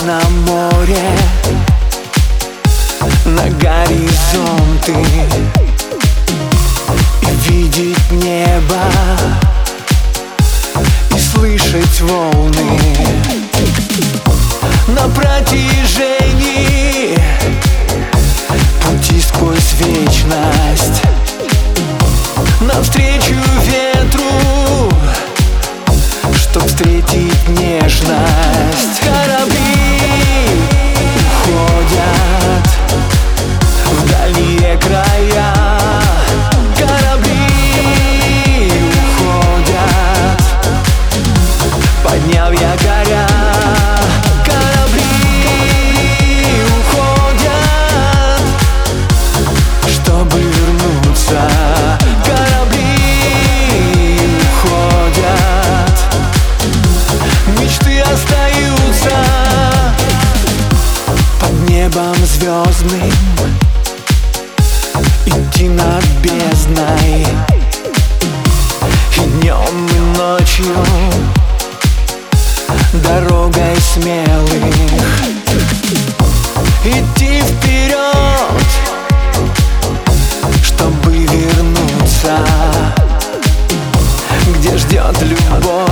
на море, на горизонты, и видеть небо, и слышать волны на протяжении пути сквозь вечность, навстречу ветру, чтоб встретить нежность. Корабли уходят в дальние края, корабли уходят, подняв якоря. Корабли уходят, чтобы вернуться. Остаются под небом звездным, идти над бездной, и днем, и ночью дорогой смелых идти вперед, чтобы вернуться, где ждет любовь.